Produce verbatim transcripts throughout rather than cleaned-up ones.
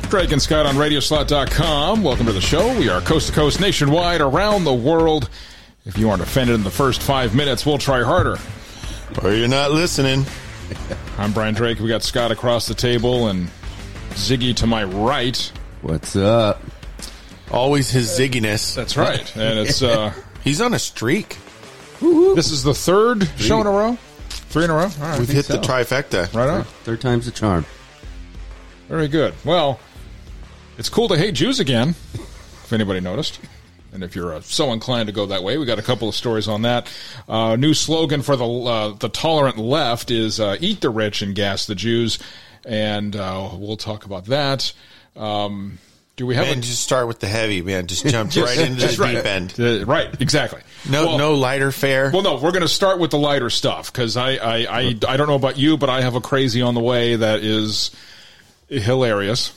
Drake and Scott on radio slot dot com. Welcome to the show. We are coast to coast, nationwide, around the world. If you aren't offended in the first five minutes, we'll try harder. Or you're not listening. I'm Brian Drake. We got Scott across the table and Ziggy to my right. What's up? Always his zigginess. That's right. And it's uh, he's on a streak. This is the third Three. show in a row. Three in a row. All right, We've hit so. the trifecta. Right on. Third time's the charm. Very good. Well, it's cool to hate Jews again, if anybody noticed. And if you're uh, so inclined to go that way, we got a couple of stories on that. Uh, new slogan for the uh, the tolerant left is uh, "Eat the rich and gas the Jews," and uh, we'll talk about that. Um, do we have? Man, a, just start with the heavy, man. Just jump right into the right. deep end. Uh, right, exactly. No, well, no lighter fare. Well, no, we're going to start with the lighter stuff because I, I, I, I don't know about you, but I have a crazy on the way that is hilarious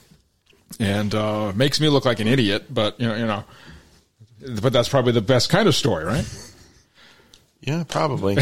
and uh, makes me look like an idiot. But you know, you know. But that's probably the best kind of story, right? Yeah, probably.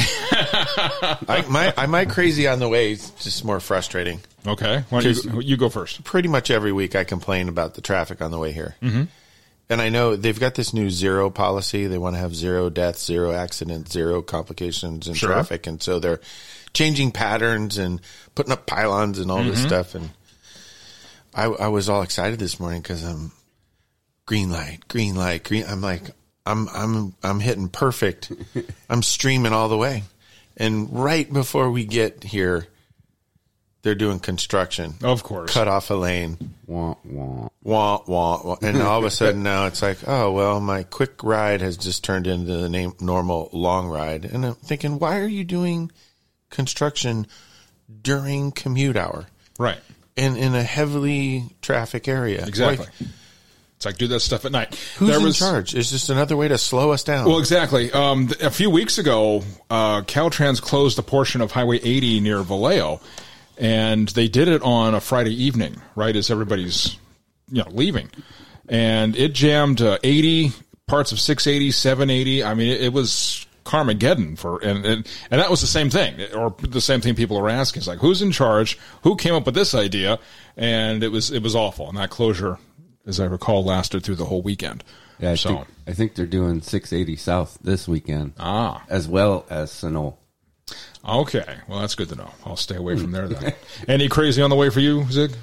I, my, I, my crazy on the way is just more frustrating. Okay. Why don't you, you go first. Pretty much every week I complain about the traffic on the way here. Mm-hmm. And I know they've got this new zero policy. They want to have zero deaths, zero accidents, zero complications in sure. traffic. And so they're changing patterns and putting up pylons and all mm-hmm. this stuff. And I, I was all excited this morning because I'm, green light, green light, green. I'm like, I'm, I'm, I'm hitting perfect. I'm streaming all the way. And right before we get here, they're doing construction. Of course. Cut off a lane. Wah, wah. Wah, wah, wah. And all of a sudden now it's like, oh, well, my quick ride has just turned into the name, normal long ride. And I'm thinking, why are you doing construction during commute hour? Right. In, in a heavily traffic area. Exactly. Like, It's like, do that stuff at night. Who's there in was, charge? It's just another way to slow us down. Well, exactly. Um, a few weeks ago, uh, Caltrans closed a portion of Highway eighty near Vallejo, and they did it on a Friday evening, right as everybody's, you know, leaving, and it jammed uh, eighty parts of six eighty, seven eighty. I mean, it, it was Carmageddon for, and, and and that was the same thing, or the same thing people were asking. It's like, who's in charge? Who came up with this idea? And it was it was awful, and that closure, as I recall, lasted through the whole weekend. Yeah, I, so. think, I think they're doing six eighty South this weekend. Ah. As well as Sunol. Okay. Well, that's good to know. I'll stay away from there then. Any crazy on the way for you, Zig?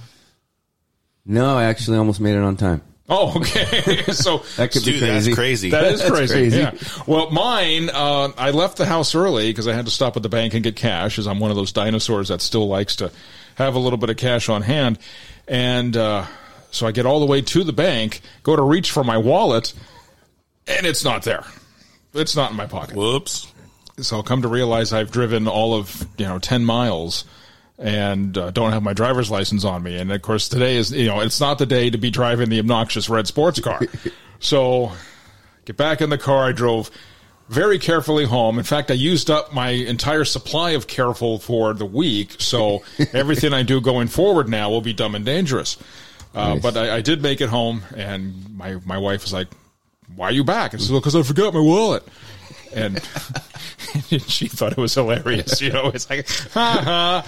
No, I actually almost made it on time. Oh, okay. So that could Dude, be crazy. That's crazy. That is crazy. crazy. Yeah. Well, mine, uh, I left the house early because I had to stop at the bank and get cash, as I'm one of those dinosaurs that still likes to have a little bit of cash on hand. And, uh, so I get all the way to the bank, go to reach for my wallet, and it's not there. It's not in my pocket. Whoops. So I'll come to realize I've driven all of, you know, ten miles and uh, don't have my driver's license on me. And, of course, today is, you know, it's not the day to be driving the obnoxious red sports car. So get back in the car. I drove very carefully home. In fact, I used up my entire supply of Careful for the week. So everything I do going forward now will be Dumb and Dangerous. Uh, nice. But I, I did make it home, and my, my wife was like, why are you back? I said, because I forgot my wallet. And she thought it was hilarious. You know, it's like, ha ha.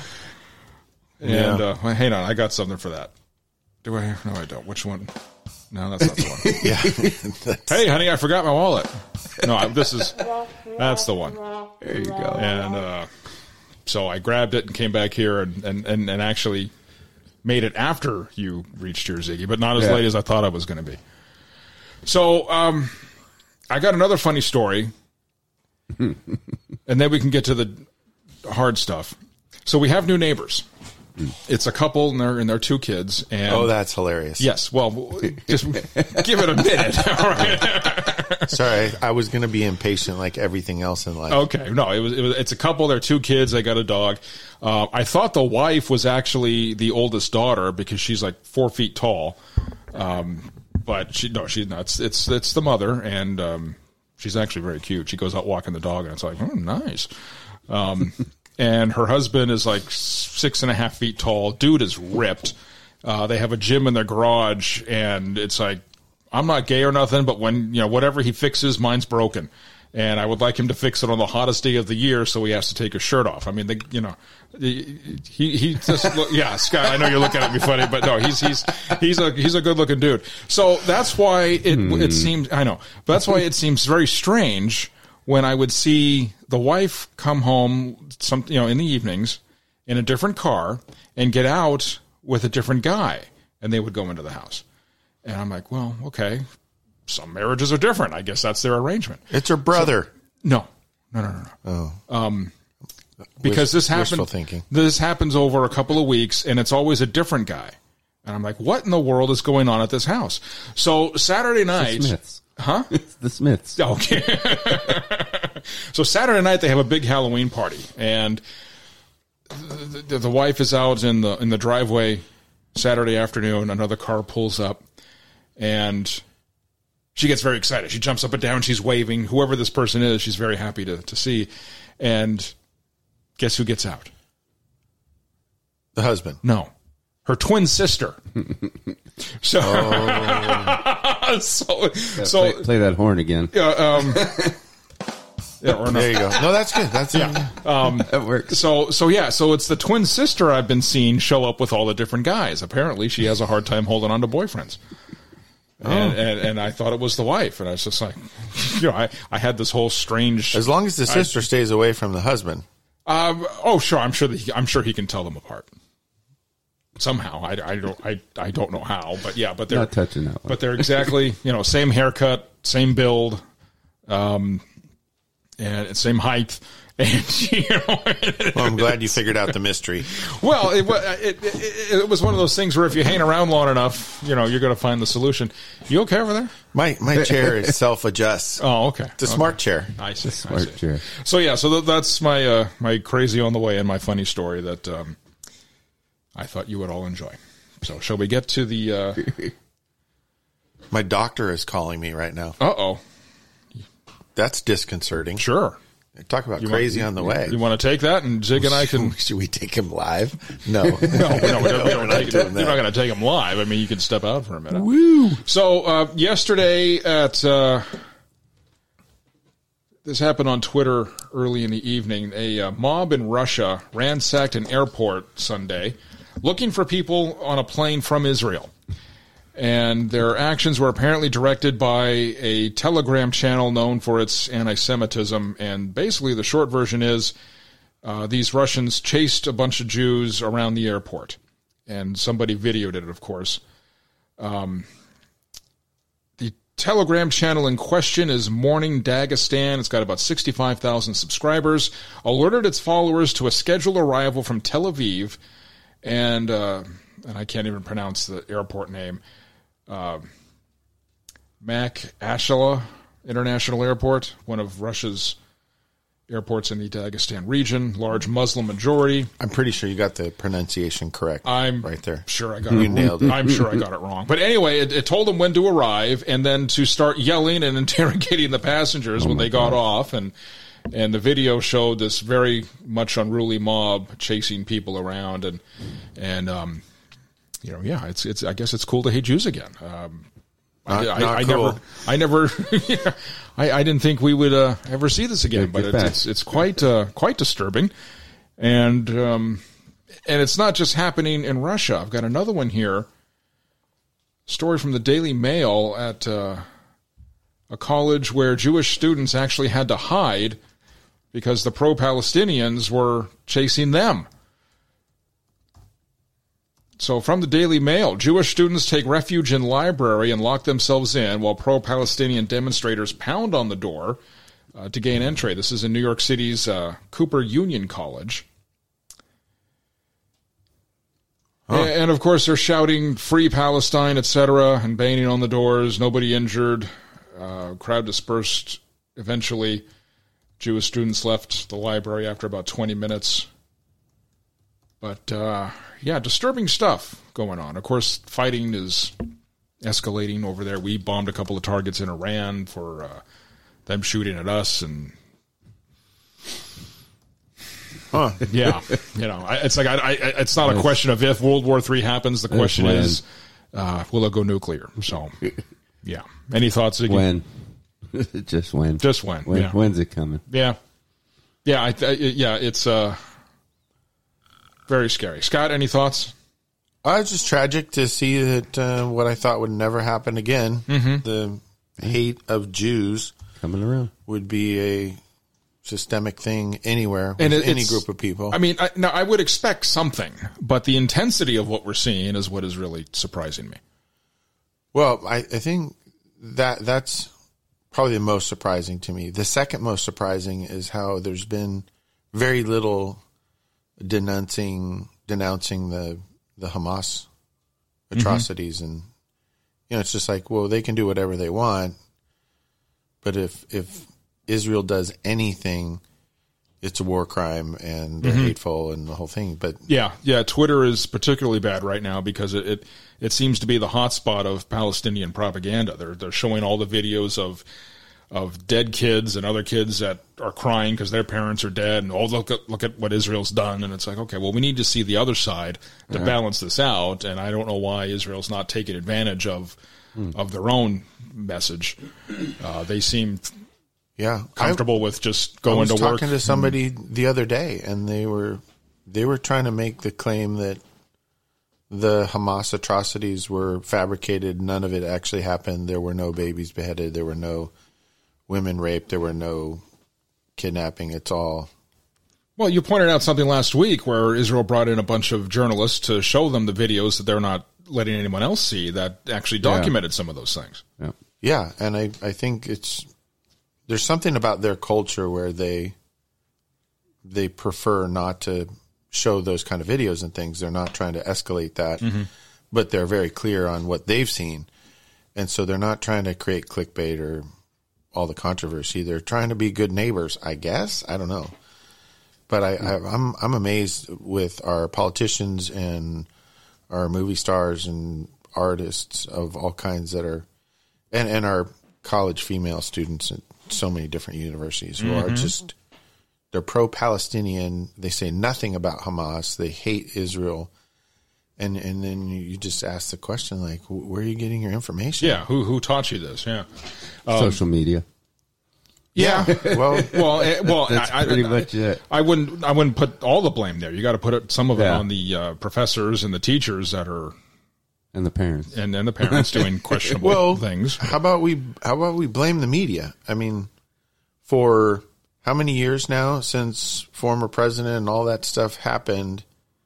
And yeah. uh, well, hang on, I got something for that. Do I? No, I don't. Which one? No, that's not the one. Yeah. Hey, honey, I forgot my wallet. No, this is, that's the one. There you go. And uh, so I grabbed it and came back here and, and, and, and actually made it after you reached your Ziggy, but not as yeah. late as I thought I was going to be. So um, I got another funny story, and then we can get to the hard stuff. So we have new neighbors. It's a couple and their and their two kids. And oh, that's hilarious. Yes. Well, just give it a minute. All right. Sorry, I was going to be impatient like everything else in life. Okay. No, it was, it was it's a couple. They're two kids. They got a dog. Uh, I thought the wife was actually the oldest daughter because she's like four feet tall. Um, but she no, she's not. It's it's, it's the mother, and um, she's actually very cute. She goes out walking the dog, and it's like, oh, nice. Um, and her husband is like six and a half feet tall. Dude is ripped. Uh, they have a gym in their garage, and it's like, I'm not gay or nothing, but when, you know, whatever he fixes, mine's broken. and I would like him to fix it on the hottest day of the year, so he has to take his shirt off. I mean, the, you know, he he just look, yeah, Scott. I know you're looking at me funny, but no, he's he's he's a he's a good looking dude. So that's why it hmm. it seems I know, but that's why it seems very strange when I would see the wife come home some you know in the evenings in a different car and get out with a different guy, and they would go into the house, and I'm like, well, okay. Some marriages are different. I guess that's their arrangement. It's her brother. So, no, no, no, no, no. Oh, um, because this happens. Thinking. This happens over a couple of weeks, and it's always a different guy. And I'm like, what in the world is going on at this house? So Saturday night, the Smiths. huh? It's the Smiths. Okay. So Saturday night they have a big Halloween party, and the, the, the wife is out in the in the driveway Saturday afternoon. Another car pulls up, and she gets very excited. She jumps up and down. She's waving. Whoever this person is, she's very happy to, to see. And guess who gets out? The husband. No. Her twin sister. So, oh. so, so play, play that horn again. Yeah, um, yeah, or no. There you go. No, that's good. That's yeah. Um, that works. So, so yeah, so it's the twin sister I've been seeing show up with all the different guys. Apparently, she has a hard time holding on to boyfriends. Oh. And, and and I thought it was the wife, and I was just like, you know, I, I had this whole strange. As long as the sister I, stays away from the husband. Um. Oh, sure. I'm sure that he, I'm sure he can tell them apart somehow. I, I don't I, I don't know how, but yeah. But they're not touching that one. But they're exactly you know same haircut, same build, um, and same height. And, you know, well, I'm glad you figured out the mystery. Well, it, it, it, it was one of those things where if you hang around long enough, you know, you're going to find the solution. You okay over there? My my chair is self-adjusts. Oh, okay. It's a okay. smart chair. I see. Smart I see. chair. So, yeah, so th- that's my uh, my crazy on the way and my funny story that um, I thought you would all enjoy. So, shall we get to the... Uh... My doctor is calling me right now. Uh-oh. That's disconcerting. Sure. Talk about you crazy want, on the way. You want to take that, and Zig and I can... Should we take him live? No. no, no, we don't, we don't, we're not take, doing that. You're not going to take him live. I mean, you can step out for a minute. Woo! So, uh, yesterday at... Uh, this happened on Twitter early in the evening. A uh, mob in Russia ransacked an airport Sunday looking for people on a plane from Israel. And their actions were apparently directed by a Telegram channel known for its anti-Semitism. And basically the short version is uh, these Russians chased a bunch of Jews around the airport. And somebody videoed it, of course. Um, the Telegram channel in question is Morning Dagestan. It's got about sixty-five thousand subscribers. Alerted its followers to a scheduled arrival from Tel Aviv. And, uh, and I can't even pronounce the airport name. Uh, Mac Ashala International Airport, one of Russia's airports in the Dagestan region, large Muslim majority. I'm pretty sure you got the pronunciation correct. I'm right there. Sure, I got you it. nailed it. I'm sure I got it wrong. But anyway, it, it told them when to arrive, and then to start yelling and interrogating the passengers oh when they got God. off, and and the video showed this very much unruly mob chasing people around, and and um. You know, yeah, it's it's. I guess it's cool to hate Jews again. Um, not, I, not I, I cool. never, I never, yeah, I, I didn't think we would uh, ever see this again. But it's, it's it's quite uh, quite disturbing, and um, and it's not just happening in Russia. I've got another one here. Story from the Daily Mail at uh, a college where Jewish students actually had to hide because the pro-Palestinians were chasing them. So from the Daily Mail, Jewish students take refuge in library and lock themselves in while pro-Palestinian demonstrators pound on the door uh, to gain entry. This is in New York City's uh, Cooper Union College. Huh. And, and, of course, they're shouting, "Free Palestine," et cetera, and banging on the doors. Nobody injured. Uh, crowd dispersed eventually. Jewish students left the library after about twenty minutes. But, uh, yeah, disturbing stuff going on. Of course, fighting is escalating over there. We bombed a couple of targets in Iran for uh, them shooting at us. And, huh. yeah, you know, I, it's like I, I, it's not a question of if World War Three happens. The question is, uh, will it go nuclear? So, yeah. Any thoughts, Ziggy? When? Just when? Just when? when yeah. When's it coming? Yeah, yeah, I, I, yeah. It's uh, very scary. Scott, any thoughts? Uh, it's just tragic to see that uh, what I thought would never happen again. Mm-hmm. The hate of Jews Coming around. would be a systemic thing anywhere with And it, any it's- group of people. I mean, I, now I would expect something, but the intensity of what we're seeing is what is really surprising me. Well, I, I think that that's probably the most surprising to me. The second most surprising is how there's been very little denouncing denouncing the the Hamas atrocities, mm-hmm. and you know, it's just like, well, they can do whatever they want, but if if Israel does anything, it's a war crime and they're mm-hmm. hateful and the whole thing. But yeah, yeah, Twitter is particularly bad right now because it it, it seems to be the hotspot of Palestinian propaganda. They're they're showing all the videos of of dead kids and other kids that are crying because their parents are dead, and oh, look at look at what Israel's done. And it's like, okay, well, we need to see the other side to uh-huh. balance this out. And I don't know why Israel's not taking advantage of hmm. of their own message. Uh, they seem yeah comfortable I, with just going I was to work. Talking to somebody the other day, and they were they were trying to make the claim that the Hamas atrocities were fabricated. None of it actually happened. There were no babies beheaded. There were no women raped. There were no kidnapping. It's all. Well, you pointed out something last week where Israel brought in a bunch of journalists to show them the videos that they're not letting anyone else see that actually documented yeah. some of those things. Yeah. Yeah. And I, I think it's, there's something about their culture where they, they prefer not to show those kind of videos and things. They're not trying to escalate that, mm-hmm. but they're very clear on what they've seen. And so they're not trying to create clickbait or all the controversy. They're trying to be good neighbors, I guess. I don't know. But I, I, I'm I'm amazed with our politicians and our movie stars and artists of all kinds that are, and, and our college female students at so many different universities who mm-hmm. are just, they're pro-Palestinian. They say nothing about Hamas. They hate Israel. And and then you just ask the question, like, where are you getting your information? Yeah, who who taught you this? Yeah, um, social media. Yeah, well, well, uh, well. That's I, pretty I, much it. I wouldn't I wouldn't put all the blame there. You got to put it, some of it yeah. on the uh, professors and the teachers that are, and the parents, and and the parents doing questionable well, things. How about we how about we blame the media? I mean, for how many years now since former president and all that stuff happened?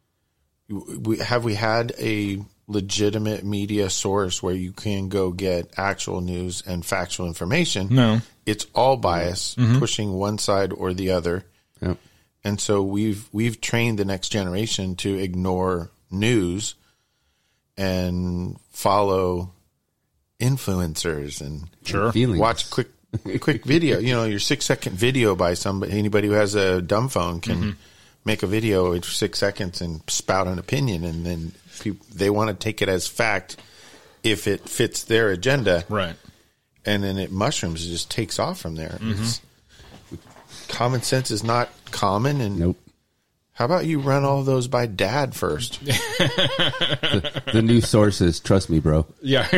We, have we had a legitimate media source where you can go get actual news and factual information? No. It's all bias, mm-hmm. pushing one side or the other. Yep. And so we've we've trained the next generation to ignore news and follow influencers and, sure. and watch quick quick video. You know, your six second video by somebody. Anybody who has a dumb phone can mm-hmm. make a video in six seconds and spout an opinion, and then people, they want to take it as fact if it fits their agenda. Right. And then it mushrooms. It just takes off from there. Mm-hmm. It's, common sense is not common. And nope. How about you run all those by dad first? the, the news sources, trust me, bro. Yeah.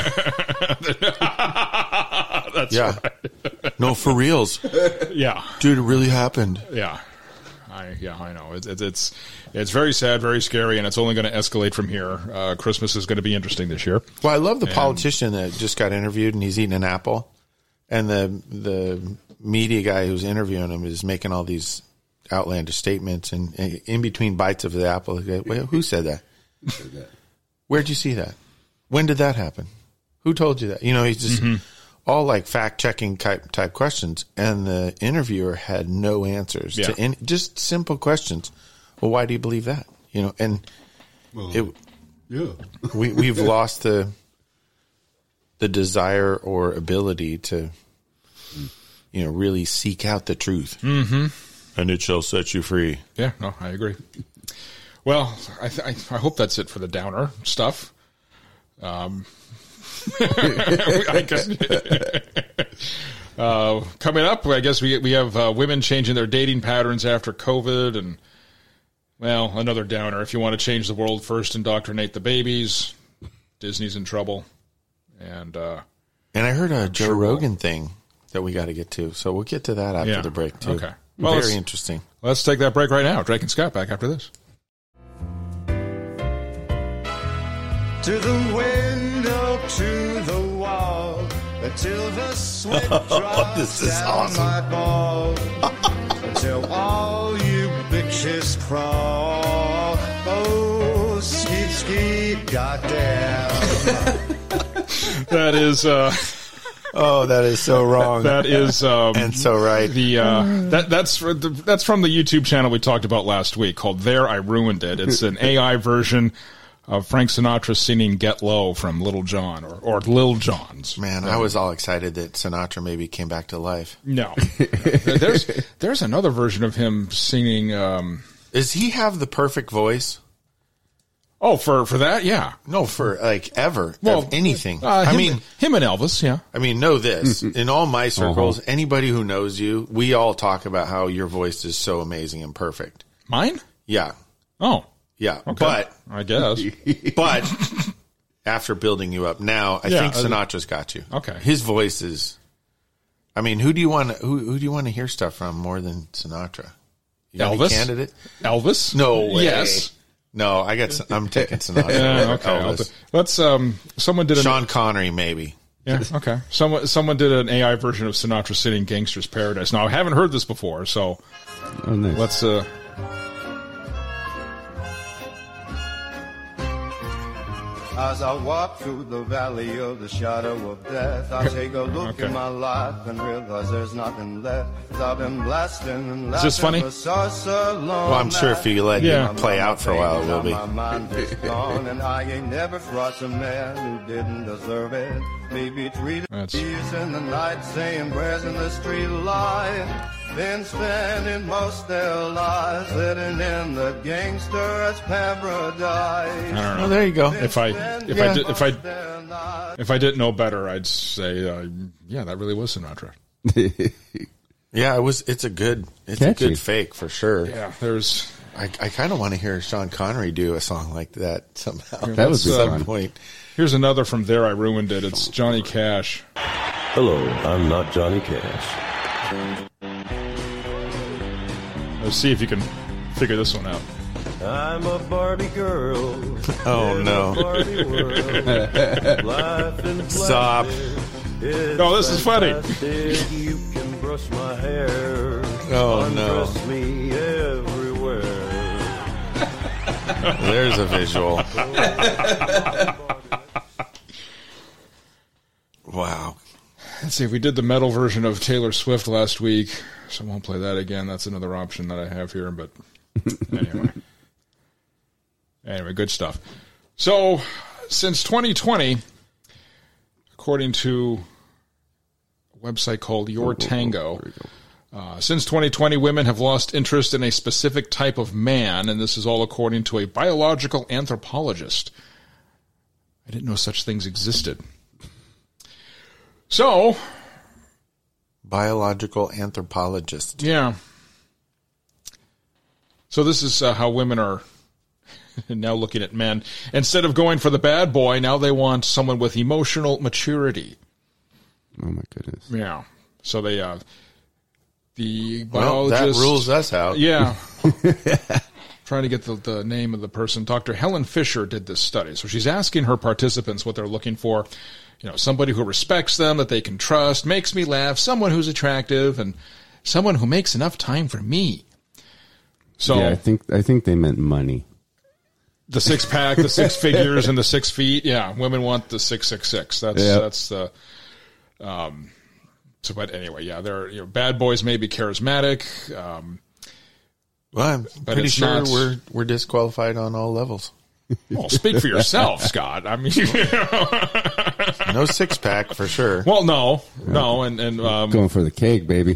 That's yeah. right. No, for reals. Yeah. Dude, it really happened. Yeah. I, yeah, I know. It, it, it's it's very sad, very scary, and it's only going to escalate from here. Uh, Christmas is going to be interesting this year. Well, I love the and, politician that just got interviewed, and he's eating an apple, and the the media guy who's interviewing him is making all these outlandish statements, and, and in between bites of the apple, he goes, well, who said that? Where'd you see that? When did that happen? Who told you that? You know, he's just mm-hmm. all like fact checking type type questions, and the interviewer had no answers yeah. to any, just simple questions. Well, why do you believe that? You know, and well, it, yeah, we we've lost the the desire or ability to, you know, really seek out the truth, mm-hmm. and it shall set you free. Yeah, no, I agree. Well, I th- I hope that's it for the downer stuff. Um. I guess, uh, coming up, I guess we we have uh, women changing their dating patterns after COVID, and well, another downer. If you want to change the world, first indoctrinate the babies. Disney's in trouble, and uh, and I heard a Joe sure Rogan thing that we got to get to. So we'll get to that after Yeah. the break, too. Okay. Well, Very let's- interesting. Let's take that break right now. Drake and Scott back after this. To the window, to the wall, until the sweat drops This is down awesome. my balls, until all you bitches crawl. Oh, skeet, skeet, goddamn. That is uh, Oh, that is so wrong. that is um, and so right. the uh, that that's for the, that's from the YouTube channel we talked about last week called "There I Ruined It." It's an A I version of Frank Sinatra singing "Get Low" from Little John or or Lil Jon's. Man, I was all excited that Sinatra maybe came back to life. No, there's there's another version of him singing. Um, Does he have the perfect voice? oh, for for that, yeah. No, for like ever Well, of anything. Uh, I him, mean, him and Elvis, yeah. I mean, know this. In all my circles, anybody who knows you, we all talk about how your voice is so amazing and perfect. Mine? Yeah. Oh, Yeah. okay. But, I guess. but after building you up now, I Yeah, think uh, Sinatra's got you. Okay. His voice is, I mean, who do you want to, who, who do you want to hear stuff from more than Sinatra? You got Elvis? a candidate? Elvis? No way. Yes. No, I got, I'm taking Sinatra. Yeah, over okay. I'll Elvis. t- Let's. Um, someone did an. Sean Connery, maybe. Yeah. Okay. Someone someone did an A I version of Sinatra singing "Gangster's Paradise." Now I haven't heard this before, so Oh, nice. let's. Uh, As I walk through the valley of the shadow of death, I take a look Okay. at my life and realize there's nothing left. 'Cause I've been blasting and laughing this funny? for such a long Well, I'm sure if you let Yeah. him play out for a while, it will be. My mind is gone, and I ain't never crossed a man who didn't deserve it. Maybe treated That's- years in the night, saying prayers in the street light. Been spending most their lives living in the gangster's paradise. I don't know. Oh, there you go. If I if Yeah. I did, if I if I didn't know better, I'd say, uh, yeah, that really was Sinatra. Yeah, it was. It's a good. It's Catchy. a good fake for sure. Yeah. There's. I, I kind of want to hear Sean Connery do a song like that somehow. That would Let's, be uh, At some fun. point. Here's another from "There I Ruined It." It's Johnny Cash. Hello, I'm not Johnny Cash. Let's see if you can figure this one out. I'm a Barbie girl. Oh, in no. a Barbie world. Life in Stop. It's No, this is funny. fantastic. You can brush my hair. Oh, no. Undress me everywhere. There's a visual. Wow. Let's see if we did the metal version of Taylor Swift last week. So I won't play that again. That's another option that I have here. But anyway. Anyway, good stuff. So since twenty twenty, according to a website called Your Tango, uh, since twenty twenty, women have lost interest in a specific type of man, and this is all according to a biological anthropologist. I didn't know such things existed. So, Biological anthropologist. yeah. So this is uh, how women are now looking at men. Instead of going for the bad boy, now they want someone with emotional maturity. Oh my goodness. Yeah. So they, uh, the Well, that biologist. rules us out. Yeah. Trying to get the, the name of the person. Doctor Helen Fisher did this study. So she's asking her participants what they're looking for. You know, somebody who respects them, that they can trust, makes me laugh, someone who's attractive, and someone who makes enough time for me. So Yeah, I think I think they meant money. the six pack, the six figures, and the six feet. Yeah, women want the six six six. That's Yep. that's the. Um. So, but anyway, yeah, they're you know, bad boys may be charismatic. Um, Well, I'm But pretty it's sure not- we're we're disqualified on all levels. well, speak for yourself, Scott. I mean, No six pack for sure. well, no, no, and and um, Going for the cake, baby.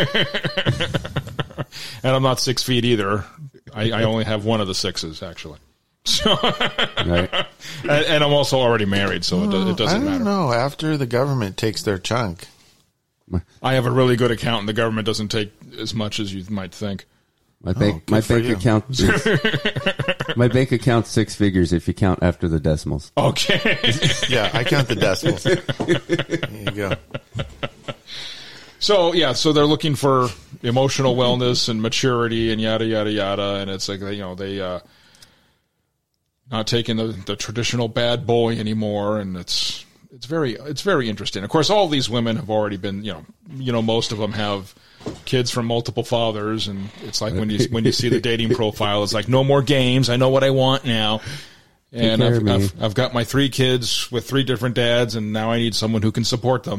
and I'm not six feet either. I, I only have one of the sixes actually. So, Right? and, and I'm also already married, so it, do- it I doesn't don't matter. know. After the government takes their chunk, I have a really good accountant. The government doesn't take as much as you might think. My bank, good my for bank you. account, is, my bank account's six figures if you count after the decimals. Okay. yeah, I count the decimals. There you go. So yeah, so they're looking for emotional wellness and maturity and yada yada yada, and it's like you know they uh, not taking the, the traditional bad boy anymore, and it's it's very it's very interesting. Of course, all these women have already been you know you know most of them have kids from multiple fathers, and it's like when you when you see the dating profile, it's like no more games. I know what I want now. And I've, I've, I've got my three kids with three different dads, and now I need someone who can support them.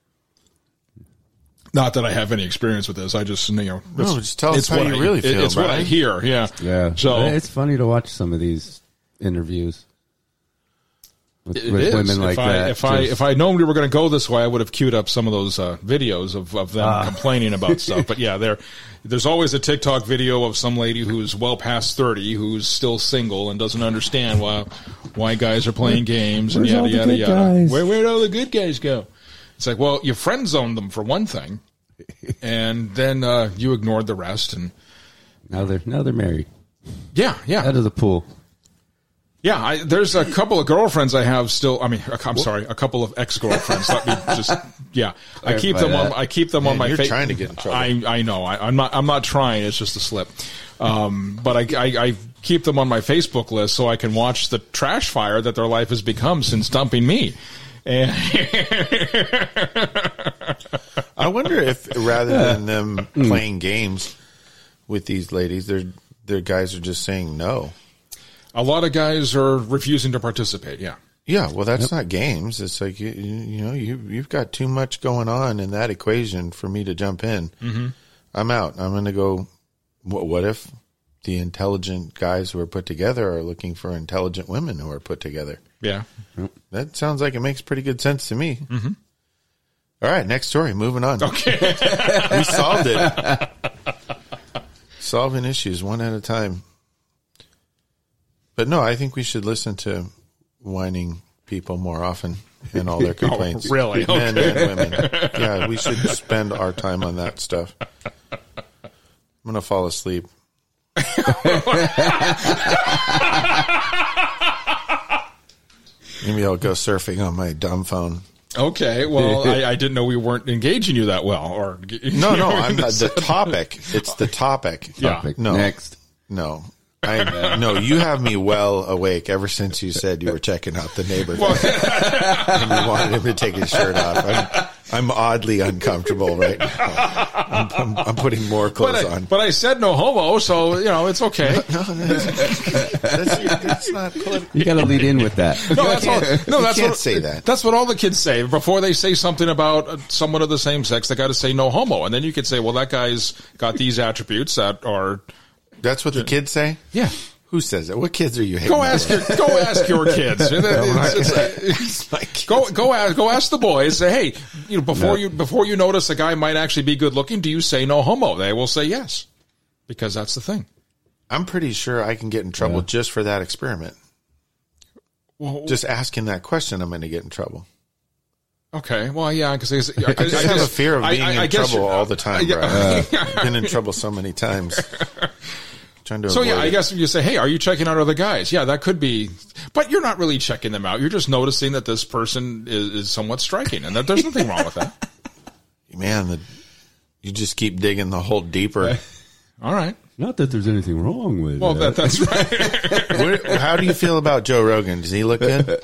Not that I have any experience with this. I just, you know, no, just tell us how you I, really feel. It's what I hear. Yeah, yeah. So it's funny to watch some of these interviews with, it with is. women like if I, that. If I just, if I known we were going to go this way, I would have queued up some of those uh, videos of, of them Ah. complaining about stuff. But yeah, there there's always a TikTok video of some lady who's well past thirty, who's still single and doesn't understand why why guys are playing games and Where's yada all the yada good yada. guys? Where where'd all the good guys go? It's like, well, you friend zoned them for one thing, and then uh, you ignored the rest. And now they're now they're married yeah, yeah, out of the pool. Yeah, I, there's a couple of girlfriends I have still. I mean, I'm sorry, a couple of ex-girlfriends. Let me just, yeah, I keep them on. I keep them Man, on my. you're fa- trying to get in trouble. I I know. I, I'm not. I'm not trying. It's just a slip. Um, but I, I I keep them on my Facebook list so I can watch the trash fire that their life has become since dumping me. And I wonder if rather than them playing games with these ladies, their their guys are just saying no. a lot of guys are refusing to participate. Yeah. Yeah, well, that's not games. It's like you, you know, you you've got too much going on in that equation for me to jump in. Mm-hmm. I'm out. I'm going to go. What, what if the intelligent guys who are put together are looking for intelligent women who are put together? Yeah. That sounds like it makes pretty good sense to me. Mm-hmm. All right, next story. Moving on. Okay. We solved it. Solving issues one at a time. But no, I think we should listen to whining people more often and all their complaints. Oh, really? Men Okay. and women. Yeah, we should spend our time on that stuff. I'm going to fall asleep. Maybe I'll go surfing on my dumb phone. Okay. Well, I, I didn't know we weren't engaging you that well. Or No, no, I'm not, the topic. It's the topic. Yeah. Topic. No. Next. No. I, no, you have me well awake ever since you said you were checking out the neighborhood and you wanted him to take his shirt off. I'm, I'm oddly uncomfortable right now. I'm, I'm, I'm putting more But clothes I, on. but I said no homo, so you know it's okay. That's, that's not political. You got to lead in with that. No, that's all. No, You that's can't what, say that. That's what all the kids say before they say something about uh, someone of the same sex. They got to say no homo, and then you could say, well, that guy's got these attributes that are. That's what the kids say? Yeah. Who says that? What kids are you hating Go on? ask your go ask your kids. It's- it's- It's my kids. Go go ask go ask the boys. Say, hey, you know, before No. you before you notice a guy might actually be good looking, do you say no homo? They will say yes, because that's the thing. I'm pretty sure I can get in trouble Yeah. just for that experiment. Well, Just asking that question, I'm going to get in trouble. okay. Well, yeah, because I, I just have a fear of being in trouble all the time, bro. Yeah. I've been in trouble so many times. Trying to So avoid yeah, I it. guess if you say, "Hey, are you checking out other guys?" Yeah, that could be, but you're not really checking them out. You're just noticing that this person is, is somewhat striking, and that there's nothing wrong with that. Man, the, you just keep digging the hole deeper. All right. Not that there's anything wrong with Well, it. that, that's right. What, how do you feel about Joe Rogan? Does he look good?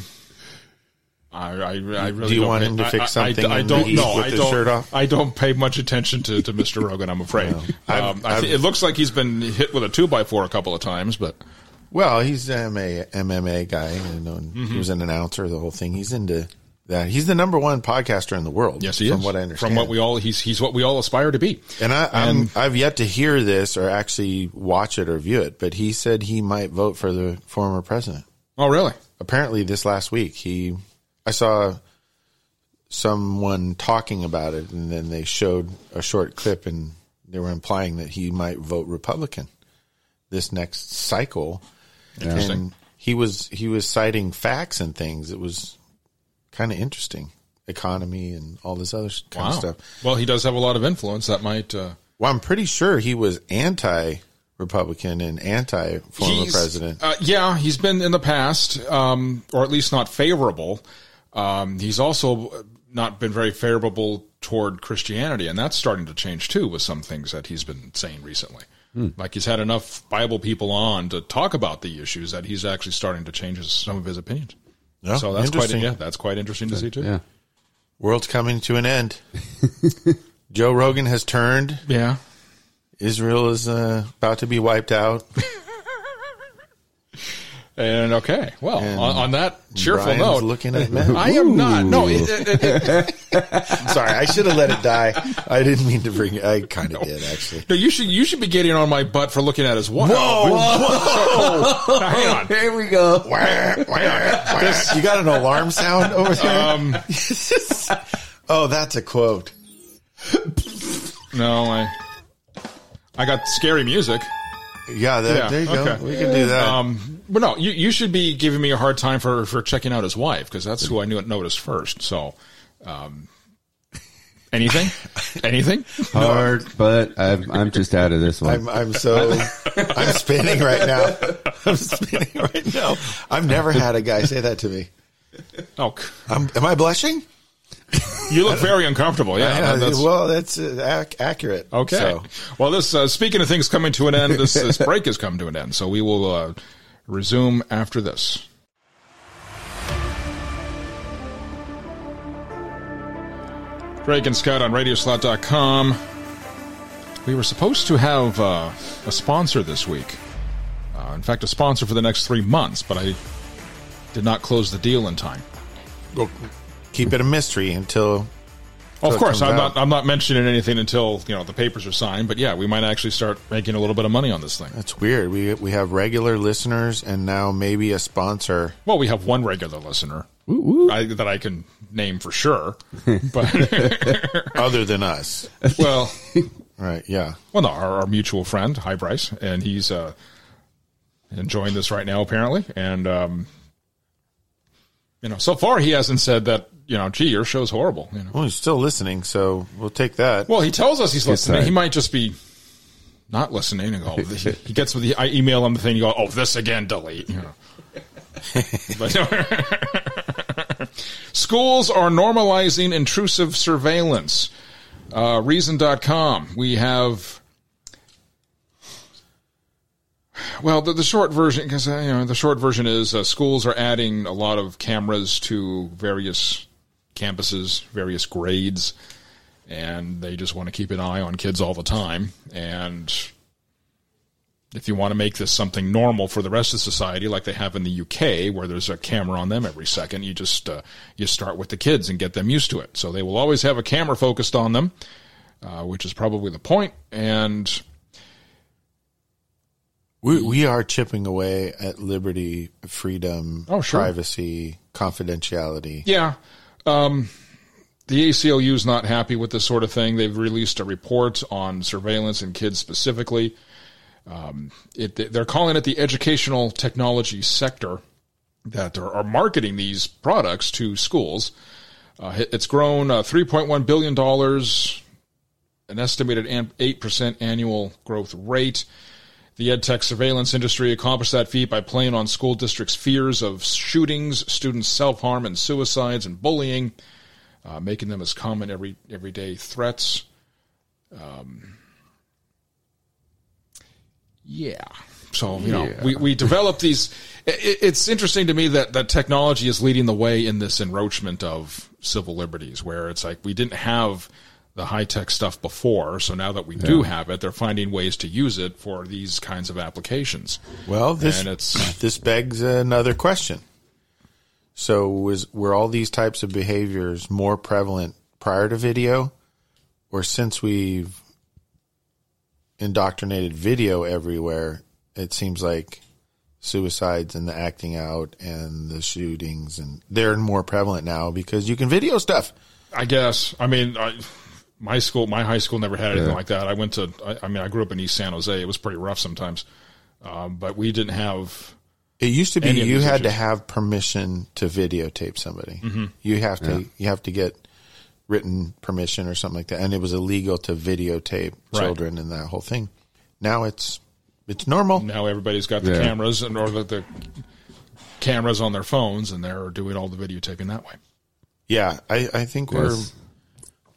I, I, I really Do you don't want pay- him to fix I- I- something I, I in don't the know. with I his don't. shirt off? I don't pay much attention to, to Mister Rogan. I'm afraid. I've- um, I I've- th- it looks like he's been hit with a two by four a couple of times, but Well, he's an M M A guy. You know, and Mm-hmm. He was an announcer, the whole thing. He's into that. He's the number one podcaster in the world. yes, he from is. what I understand. From what we all, he's he's what we all aspire to be. And I, I'm, And- I've yet to hear this or actually watch it or view it, but he said he might vote for the former president. Oh, really? Apparently, this last week, he, I saw someone talking about it, and then they showed a short clip, and they were implying that he might vote Republican this next cycle. Interesting. And he was he was citing facts and things. It was kind of interesting, economy and all this other kind Wow. of stuff. Well, he does have a lot of influence. That might. Uh, Well, I'm pretty sure he was anti-Republican and anti-former He's- president. Uh, yeah, he's been in the past, um, or at least not favorable. Um, he's also not been very favorable toward Christianity, and that's starting to change too with some things that he's been saying recently. Hmm. Like he's had enough Bible people on to talk about the issues that he's actually starting to change his, some of his opinions. Yeah, so that's quite yeah, that's quite interesting to see too. Yeah. World's coming to an end. Joe Rogan has turned. Yeah. Israel is uh, about to be wiped out. And okay, well, and on, on that cheerful Brian's note, looking at men. I am not. No, it, it, it, I'm sorry, I should have let it die. I didn't mean to bring it. I kind of no. did, actually. No, you should you should be getting on my butt for looking at his wife. Whoa, whoa, whoa. Hang on. Here we go. This, you got an alarm sound over there? Um, oh, that's a quote. No, I I got scary music. Yeah, that, yeah, there you go. Okay. We can do that. Um, but no, you, you should be giving me a hard time for, for checking out his wife, because that's who I knew noticed first. So, um, anything? Anything? Hard, but I'm, I'm just out of this one. I'm, I'm so, I'm spinning right now. I'm spinning right now. I've never had a guy say that to me. Oh, I'm, am I blushing? You look very uncomfortable. Yeah. yeah that's, well, that's uh, ac- accurate. Okay. So. Well, this uh, speaking of things coming to an end, this, this break has come to an end. So we will uh, resume after this. Drake and Scott on radio slot dot com. We were supposed to have uh, a sponsor this week. Uh, in fact, a sponsor for the next three months, but I did not close the deal in time. Well, keep it a mystery until. Well, of course, I'm out. not. I'm not mentioning anything until you know the papers are signed. But yeah, we might actually start making a little bit of money on this thing. That's weird. We we have regular listeners and now maybe a sponsor. Well, we have one regular listener Ooh, ooh. I, that I can name for sure. But other than us, well, right? Yeah. Well, no, our, our mutual friend, hi Bryce, and he's uh, enjoying this right now apparently, and um, you know, so far he hasn't said that. You know, gee, your show's horrible. You know. Well, he's still listening, so we'll take that. Well, he tells us he's listening. Right. He might just be not listening. And go, he, he gets with the. I email him the thing. You go, oh, this again, delete. You know. But, schools are normalizing intrusive surveillance. Uh, reason dot com. We have. Well, the, the short version, because uh, you know, the short version is uh, schools are adding a lot of cameras to various campuses, various grades, and they just want to keep an eye on kids all the time. And if you want to make this something normal for the rest of society, like they have in the U K, where there's a camera on them every second, you just uh, you start with the kids and get them used to it. So they will always have a camera focused on them, uh, which is probably the point. And we we are chipping away at liberty, freedom, oh, sure. privacy, confidentiality. Yeah. Um, the A C L U is not happy with this sort of thing. They've released a report on surveillance and kids specifically. Um, it, they're calling it the educational technology sector that are, are marketing these products to schools. Uh, it's grown uh, three point one billion dollars, an estimated eight percent annual growth rate. The EdTech surveillance industry accomplished that feat by playing on school districts' fears of shootings, students' self-harm and suicides, and bullying, uh, making them as common every everyday threats. Um, yeah. So, you know, Yeah. we, we developed these. It, it's interesting to me that, that technology is leading the way in this encroachment of civil liberties, where it's like we didn't have the high-tech stuff before, so now that we do have it, they're finding ways to use it for these kinds of applications. Well, this and it's, this begs another question. So, was were all these types of behaviors more prevalent prior to video, or since we've indoctrinated video everywhere, it seems like suicides and the acting out and the shootings, and they're more prevalent now because you can video stuff. I guess. I mean, I, my school, my high school never had anything Yeah. like that. I went to, I, I mean, I grew up in East San Jose. It was pretty rough sometimes, um, but we didn't have. It used to be Any of you these had to issues. have permission to videotape somebody. Mm-hmm. You have to Yeah. you have to get written permission or something like that, and it was illegal to videotape Right. children and that whole thing. Now it's it's normal. Now everybody's got the Yeah. cameras and or the, the cameras on their phones, and they're doing all the videotaping that way. Yeah, I, I think we're Yes.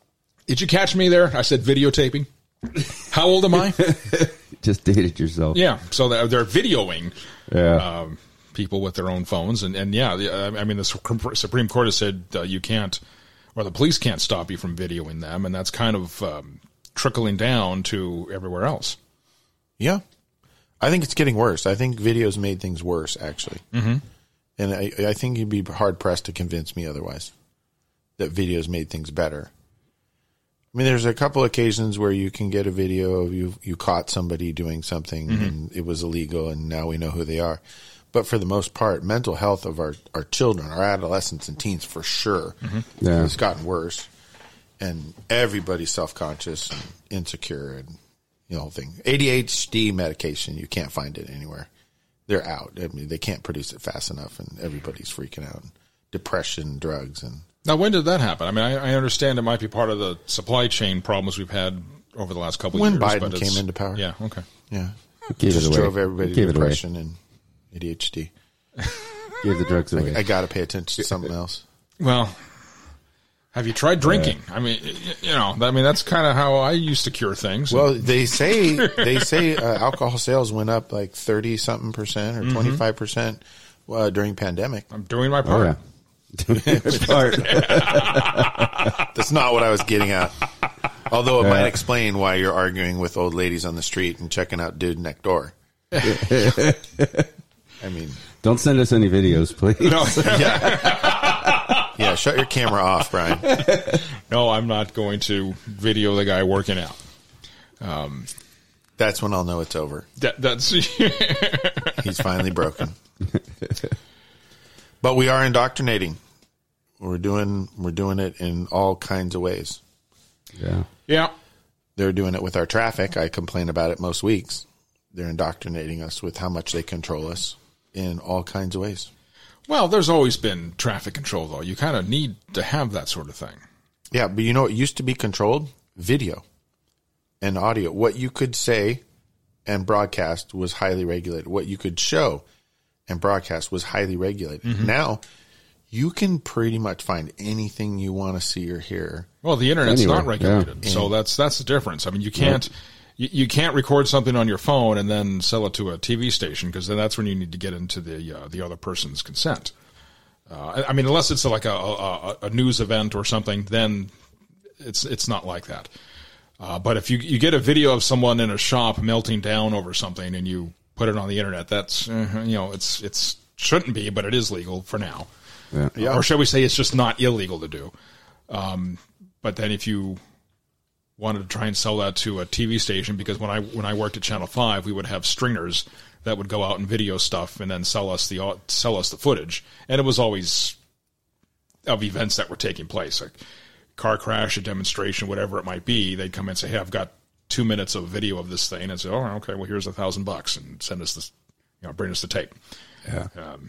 Did you catch me there? I said videotaping. How old am I? Just dated yourself. Yeah, so they're, they're videoing Yeah. um, people with their own phones, and and yeah, the, uh, I mean the Supreme Court has said uh, you can't, or the police can't stop you from videoing them, and that's kind of um, trickling down to everywhere else. Yeah. I think it's getting worse. I think videos made things worse, actually. Mm-hmm. And I, I think you'd be hard-pressed to convince me otherwise, that videos made things better. I mean, there's a couple occasions where you can get a video of you you caught somebody doing something mm-hmm. and it was illegal and now we know who they are. But for the most part, mental health of our, our children, our adolescents and teens for sure, mm-hmm. yeah. has gotten worse. And everybody's self-conscious and insecure and you know, the whole thing. A D H D medication, you can't find it anywhere. They're out. I mean, they can't produce it fast enough and everybody's freaking out. Depression, drugs, and... Now, when did that happen? I mean, I, I understand it might be part of the supply chain problems we've had over the last couple of when years. When but Biden came into power. Yeah, okay. Yeah. Gave Just it away. drove everybody Gave to depression and A D H D. Gave the drugs away. I, I got to pay attention to something else. Well, have you tried drinking? Yeah. I mean, you know, I mean, that's kind of how I used to cure things. Well, they say they say uh, alcohol sales went up like thirty something percent or twenty five percent uh, during pandemic. I'm doing my part. Oh, yeah. part. That's not what I was getting at. Although it yeah. might explain why you're arguing with old ladies on the street and checking out dude next door. I mean, don't send us any videos, please. No. yeah. yeah, shut your camera off, Brian. No, I'm not going to video the guy working out. Um, that's when I'll know it's over. That, that's he's finally broken. But we are indoctrinating. We're doing we're doing it in all kinds of ways. Yeah. Yeah. They're doing it with our traffic. I complain about it most weeks. They're indoctrinating us with how much they control us in all kinds of ways. Well, there's always been traffic control, though. You kind of need to have that sort of thing. Yeah, but you know what used to be controlled? Video and audio. What you could say and broadcast was highly regulated. What you could show and broadcast was highly regulated. Mm-hmm. Now, you can pretty much find anything you want to see or hear. Well, the internet's Anywhere, not regulated, yeah. so that's that's the difference. I mean, you can't you, you can't record something on your phone and then sell it to a T V station because then that's when you need to get into the uh, the other person's consent. Uh, I mean, unless it's like a, a, a news event or something, then it's it's not like that. Uh, but if you you get a video of someone in a shop melting down over something and you put it on the internet, that's uh, you know it's it's shouldn't be, but it is legal for now. Yeah. Yeah. Or shall we say it's just not illegal to do. Um, but then if you wanted to try and sell that to a T V station, because when I when I worked at Channel five, we would have stringers that would go out and video stuff and then sell us the sell us the footage, and it was always of events that were taking place, like car crash, a demonstration, whatever it might be. They'd come in and say, "Hey, I've got two minutes of video of this thing," and say, "Oh, okay, well, here's a thousand bucks," and send us this, you know, bring us the tape. Yeah. Um,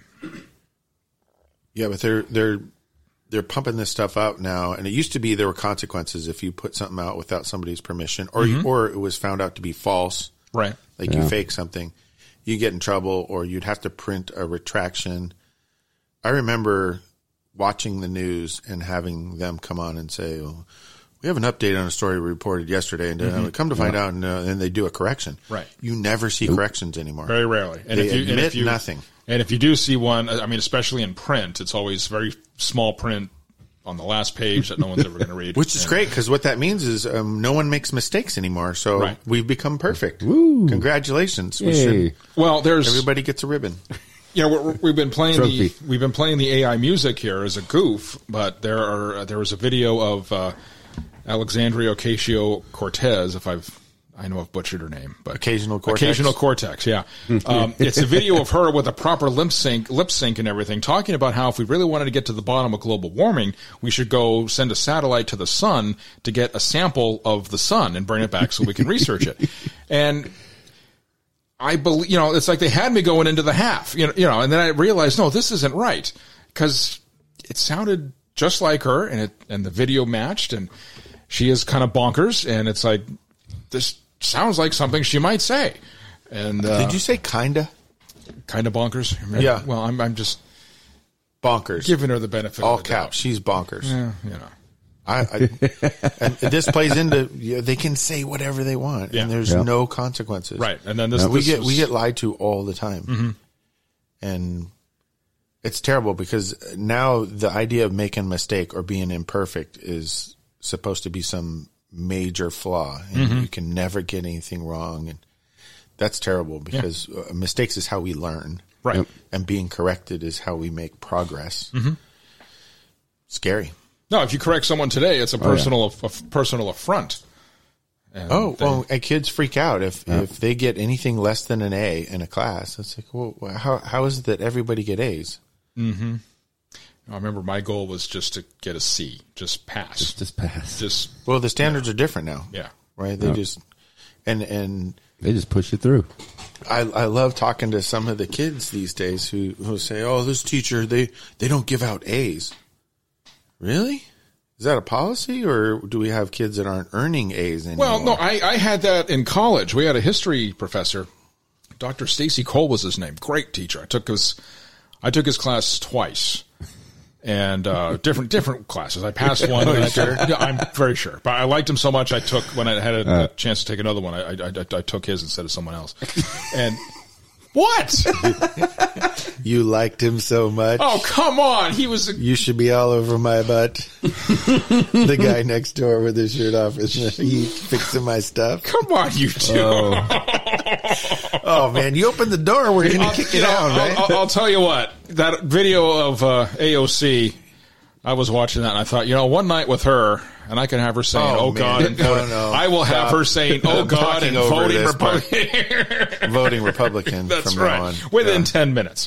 Yeah, but they're they're they're pumping this stuff out now, and it used to be there were consequences if you put something out without somebody's permission, or Mm-hmm. you, or it was found out to be false, right. like Yeah. you fake something, you get in trouble, or you'd have to print a retraction. I remember watching the news and having them come on and say, well, "We have an update on a story we reported yesterday," and uh, come to find out, and, uh, and they do a correction. Right. You never see corrections anymore. Very rarely. And They if you, admit and if you, nothing. And if you do see one, I mean, especially in print, it's always very small print on the last page that no one's ever going to read. Which is And- great, because what that means is um, no one makes mistakes anymore. So Right. we've become perfect. Woo. Congratulations! We Yay. should, Well, there's everybody gets a ribbon. you know we're, we've been playing the Trophy. we've been playing the A I music here as a goof, but there are there was a video of uh, Alexandria Ocasio Cortez, if I've I know I've butchered her name, but Occasional Cortex. Occasional Cortex, yeah. Um, it's a video of her with a proper lip sync, lip sync and everything, talking about how if we really wanted to get to the bottom of global warming, we should go send a satellite to the sun to get a sample of the sun and bring it back so we can research it. And I believe, you know, it's like they had me going into the half, you know, you know, and then I realized, no, this isn't right, because it sounded just like her, and it and the video matched, and she is kind of bonkers, and it's like, this sounds like something she might say. And uh, Did you say kinda? kind of bonkers? Yeah. Well, I'm I'm just Bonkers. giving her the benefit All of the caps. She's bonkers. doubt. Yeah, you know. I, I and this plays into, you know, they can say whatever they want, Yeah. and there's Yeah. no consequences. Right. And then this, we this get was- we get lied to all the time, and it's terrible because now the idea of making a mistake or being imperfect is supposed to be some major flaw, and you can never get anything wrong, and that's terrible because uh, mistakes is how we learn, right. Yep. and being corrected is how we make progress. Scary. No, if you correct someone today, it's a personal, a, personal affront. And Oh, they- well, and kids freak out if, if they get anything less than an A in a class. It's like, well, how how is it that everybody get A's? I remember my goal was just to get a C, just pass, just, Just pass. Well, the standards are different now. yeah. Right? They just and and They just push you through. I I love talking to some of the kids these days who who say, "Oh, this teacher they they don't give out A's." Really? Is that a policy, or do we have kids that aren't earning A's anymore? Well, no, I, I had that in college. We had a history professor, Doctor Stacy Cole was his name. Great teacher. I took his, I took his class twice, and uh, different different classes. I passed one. and I sure? took- yeah, I'm very sure. But I liked him so much. I took when I had a, a chance to take another one. I, I, I, I took his instead of someone else. And what? You liked him so much. Oh, come on! He was. A, You should be all over my butt. The guy next door with his shirt off, isn't he fixing my stuff? come on, you two. Oh man, you opened the door, we're gonna I'll, kick you it know, out, I'll, right? I'll, I'll tell you what. That video of uh, A O C, I was watching that and I thought, you know, one night with her, and I can have her saying, Oh, "Oh, man. God," and No, voting. no. I will have Stop. her saying, "Oh I'm God," talking and over voting this part. Republican. Voting Republican That's from right. now on. Within Yeah. ten minutes.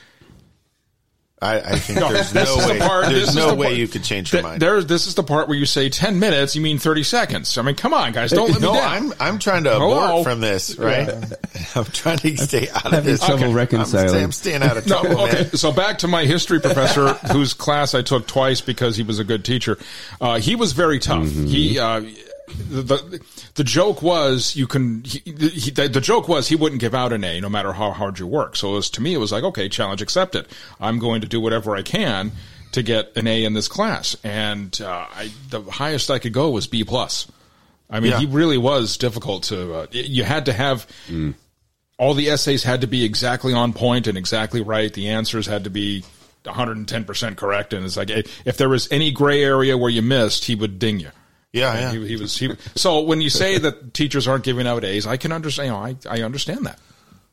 I, I think No, there's this no is the way. part- this there's is no the way part- you could change your Th- mind. There, this is the part where you say ten minutes, you mean thirty seconds. I mean, come on, guys, don't let me no, down. I'm I'm trying to abort Hello? from this, right? I'm trying to stay out of Having this. trouble Okay. I'm, reconciling. stay, I'm staying out of No, trouble, okay. man. So back to my history professor, whose class I took twice because he was a good teacher. Uh, he was very tough. He, uh, the, the the joke was you can. He, he, the, the joke was he wouldn't give out an A no matter how hard you work. So it was, to me, it was like, okay, challenge accepted. I'm going to do whatever I can to get an A in this class, and uh, I, the highest I could go was B plus. I mean, Yeah. he really was difficult to. Uh, you had to have. All the essays had to be exactly on point and exactly right. The answers had to be one hundred ten percent correct. And it's like, if there was any gray area where you missed, he would ding you. Yeah, yeah. He, he was, he, so when you say that teachers aren't giving out A's, I can understand, you know, I, I understand that.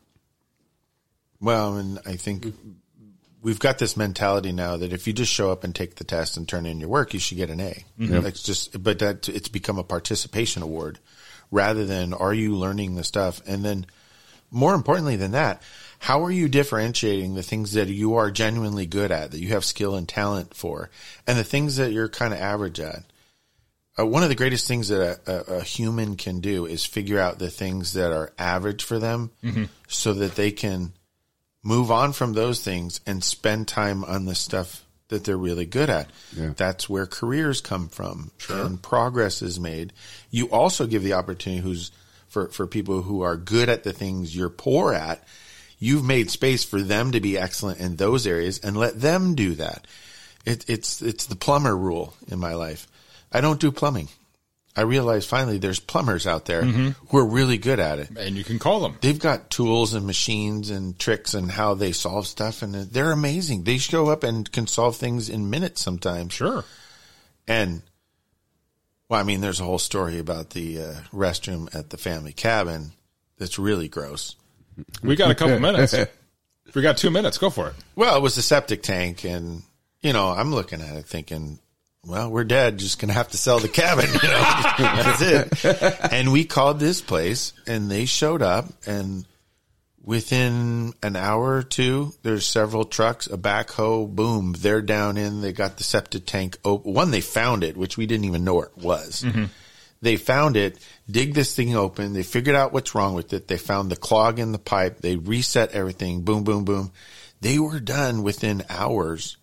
Well, and I think we've got this mentality now that if you just show up and take the test and turn in your work, you should get an A. That's just, but that it's become a participation award rather than are you learning the stuff? And then more importantly than that, how are you differentiating the things that you are genuinely good at, that you have skill and talent for, and the things that you're kind of average at? Uh, one of the greatest things that a, a, a human can do is figure out the things that are average for them so that they can move on from those things and spend time on the stuff that they're really good at. Yeah. That's where careers come from and progress is made. You also give the opportunity who's for, for people who are good at the things you're poor at. You've made space for them to be excellent in those areas and let them do that. It, it's, it's the plumber rule in my life. I don't do plumbing. I realize finally there's plumbers out there who are really good at it. And you can call them. They've got tools and machines and tricks and how they solve stuff, and they're amazing. They show up and can solve things in minutes sometimes. Sure. And, well, I mean, there's a whole story about the uh, restroom at the family cabin that's really gross. We got a couple minutes. We got two minutes. Go for it. Well, it was a septic tank, and, you know, I'm looking at it thinking, well, we're dead. Just going to have to sell the cabin. You know, that's it. And we called this place, and they showed up, and within an hour or two, there's several trucks, a backhoe, boom, they're down in. They got the septic tank open. One, they found it, which we didn't even know it was. They found it, dig this thing open. They figured out what's wrong with it. They found the clog in the pipe. They reset everything. Boom, boom, boom. They were done within hours.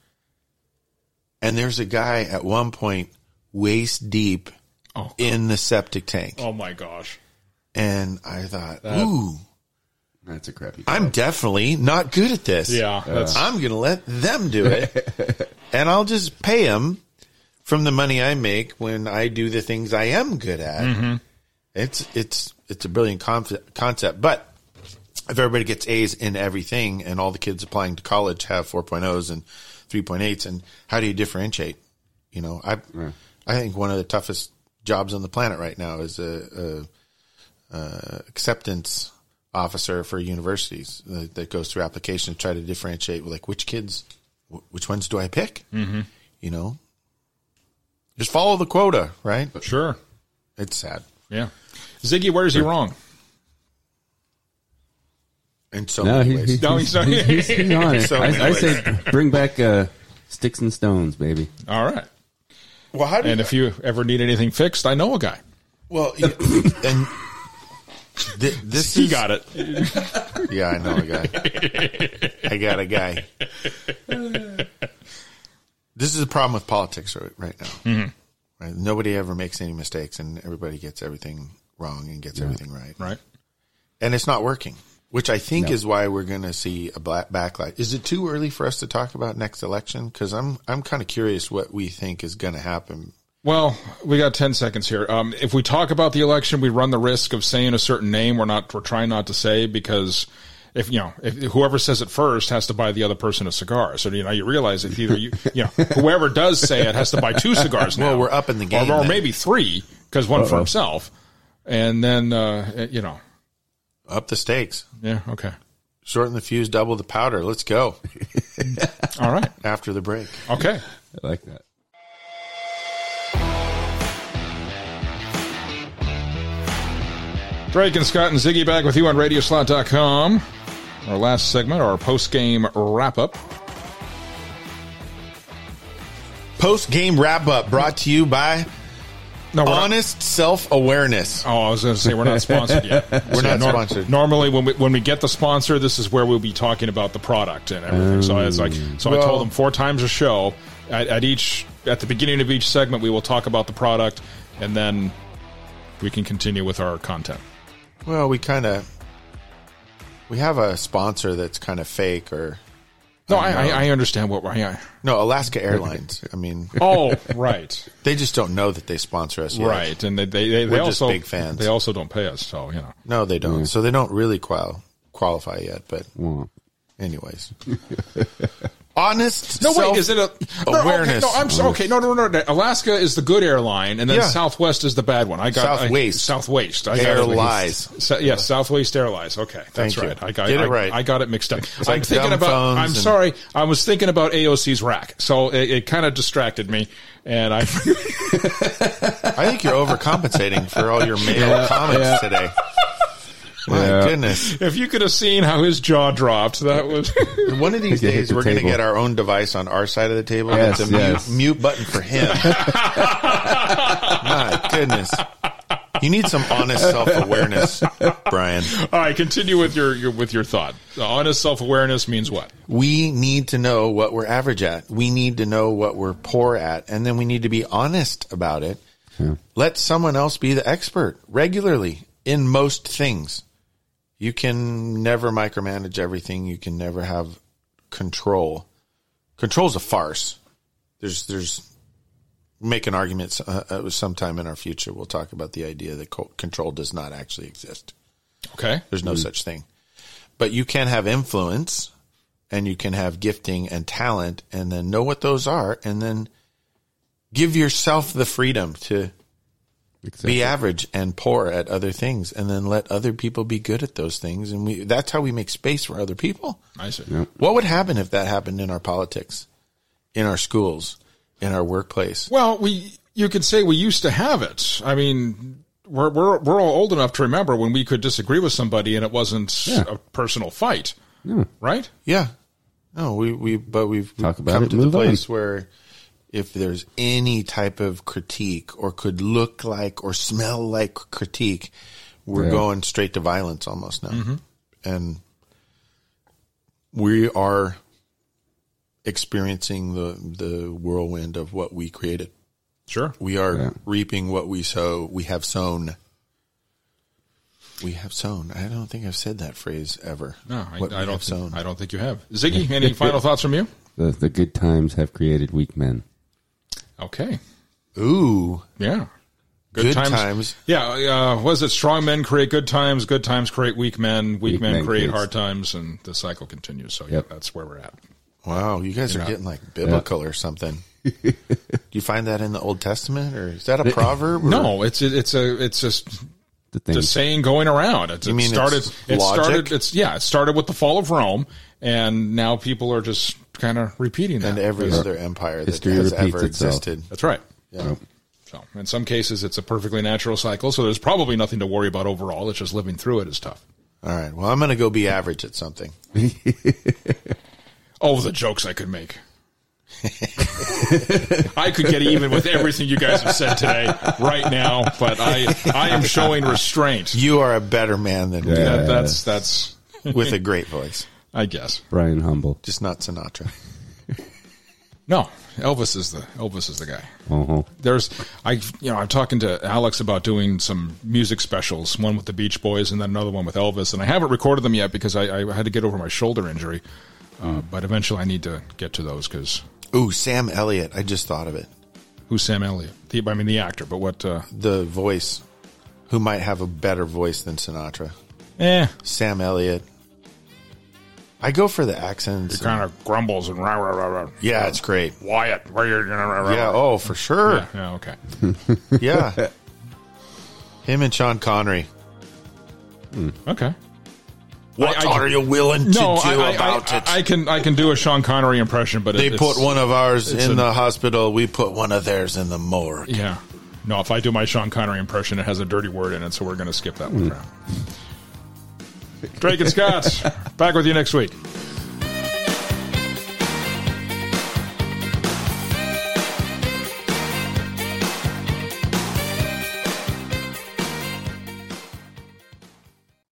And there's a guy at one point waist deep Oh, in the septic tank. oh my gosh. And I thought, ooh, That's a crappy. I'm definitely not good at this. Yeah. That's, I'm going to let them do it. And I'll just pay them from the money I make when I do the things I am good at. Mm-hmm. It's it's it's a brilliant concept, concept. But if everybody gets A's in everything and all the kids applying to college have four point ohs and three point eights, and how do you differentiate? You know, I Right. I think one of the toughest jobs on the planet right now is a, a, a acceptance officer for universities that, that goes through applications to try to differentiate, like, which kids, which ones do I pick? Mm-hmm. You know, just follow the quota, right? Sure. It's sad. Yeah. Ziggy, where is he wrong? In so No, many he, ways. he, No, he's, he's not- he's, he's on it. So many I, I ways. say bring back uh, sticks and stones, baby. All right. Well, how do And you, if you ever need anything fixed, I know a guy. well, you- and th- this He is, got it. Yeah, I know a guy. I got a guy. This is the problem with politics right, right now. Mm-hmm. Right? Nobody ever makes any mistakes, and everybody gets everything wrong and gets everything right. Right. And it's not working, which I think is why we're going to see a black backlash. Is it too early for us to talk about next election? Because I'm I'm kind of curious what we think is going to happen. Well, we got ten seconds here. Um, if we talk about the election, we run the risk of saying a certain name we're not, we're trying not to say, because if, you know, if whoever says it first has to buy the other person a cigar. So, you know, you realize if either you, you know, whoever does say it has to buy two cigars now. Well, we're up in the game Or, or then. maybe three, because one for Uh-oh. himself. And then, uh, you know, Up the stakes. yeah, okay. Shorten the fuse, double the powder. Let's go. All right. After the break. Okay. I like that. Drake and Scott and Ziggy back with you on radio slot dot com. Our last segment, our post-game wrap-up. Post game wrap up brought to you by No, we're not- Honest Self Awareness. Oh, I was going to say we're not sponsored yet. We're not nor- sponsored. Normally, when we when we get the sponsor, this is where we'll be talking about the product and everything. So it's like, so I Well- told them four times a show. At, at each at the beginning of each segment, we will talk about the product, and then we can continue with our content. Well, we kind of we have a sponsor that's kind of fake, or No, I, I, I understand what we're. I, no, Alaska Airlines. I mean, oh, right, they just don't know that they sponsor us yet. right, and they they, they, they We're just also big fans. They also don't pay us, so you know. No, they don't. So they don't really qual- qualify yet. But Well, anyways, honest. No, wait, self- is it a no, okay, awareness? no, I'm so, okay. No, no, no, no. Alaska is the good airline, and then Yeah. Southwest is the bad one. I got Southwaste. I, Southwaste. I got Air it. lies. So, yes, Southwaste Airlines. Okay, that's Thank you. right. I got Get it I, right. I got it mixed up. I'm like thinking dumb about. phones I'm and- sorry. I was thinking about A O C's rack, so it, it kind of distracted me, and I. I think you're overcompensating for all your male comments today. My Yeah. goodness. If you could have seen how his jaw dropped, that was. One of these Hit days, the we're going to table. get our own device on our side of the table. Yes, It's a yes. mute, mute button for him. My goodness. You need some honest self-awareness, Brian. All right, continue with your, your with your thought. Honest self awareness means what? We need to know what we're average at. We need to know what we're poor at. And then we need to be honest about it. Yeah. Let someone else be the expert regularly in most things. You can never micromanage everything. You can never have control. Control's a farce. There's, there's, make an argument uh, uh, sometime in our future. We'll talk about the idea that co- control does not actually exist. Okay. There's no such thing. But you can have influence, and you can have gifting and talent, and then know what those are, and then give yourself the freedom to exactly. be average and poor at other things, and then let other people be good at those things. And we, that's how we make space for other people. I see. Yep. What would happen if that happened in our politics, in our schools, in our workplace? Well, we you could say we used to have it. I mean, we're we're we're all old enough to remember when we could disagree with somebody and it wasn't Yeah. a personal fight, Yeah. right? Yeah. No, we, we but we've Talk about come it, to the move on. place where if there's any type of critique or could look like or smell like critique, we're Yeah. going straight to violence almost now. And we are experiencing the, the whirlwind of what we created. Sure. We are Yeah. reaping what we sow. We have sown. We have sown. I don't think I've said that phrase ever. No, I, What we I don't. have sown. Think, I don't think you have. Ziggy, any final thoughts from you? The, the good times have created weak men. Okay. Ooh, Yeah. good, times. Yeah. Uh, was it strong men create good times, good times create weak men, weak, Weak men, men create creates- hard times, and the cycle continues. So, yeah, Yep. that's where we're at. Wow, you guys are Yeah. getting like biblical or something. Do you find that in the Old Testament, or is that a proverb? Or? No, it's it's a it's just The thing. the saying going around. It, You it mean started. it's It logic? started. It's yeah. It started with the fall of Rome, and now people are just kind of repeating that. and every other empire that History has repeats ever itself. existed. That's right. Yeah. So, in some cases, it's a perfectly natural cycle. So, there's probably nothing to worry about overall. It's just living through it is tough. All right. Well, I'm going to go be average at something. Oh, the jokes I could make. I could get even with everything you guys have said today right now, but I I am showing restraint. You are a better man than me, That, that's that's with a great voice, I guess. Brian Humble. just not Sinatra. No, Elvis is the Elvis is the guy. Uh-huh. There's I you know I'm talking to Alex about doing some music specials, one with the Beach Boys and then another one with Elvis, and I haven't recorded them yet because I, I had to get over my shoulder injury. Uh, but eventually I need to get to those because Ooh, Sam Elliott. I just thought of it. who's Sam Elliott? The, I mean the actor, but what? Uh, The voice, who might have a better voice than Sinatra. eh, Sam Elliott. I go for the accents. he kind of grumbles and rah rah rah rah. Yeah, it's great. Wyatt, where you? Yeah, oh, for sure. yeah, yeah, okay. Yeah. Him and Sean Connery. Okay. What I- I- are you willing to No, do I, I, about I, it? I can I can do a Sean Connery impression, but they it, put it's- one of ours it's in a- the hospital. We put one of theirs in the morgue. Yeah. No, if I do my Sean Connery impression, it has a dirty word in it, so we're going to skip that one. Drake and Scott, back with you next week.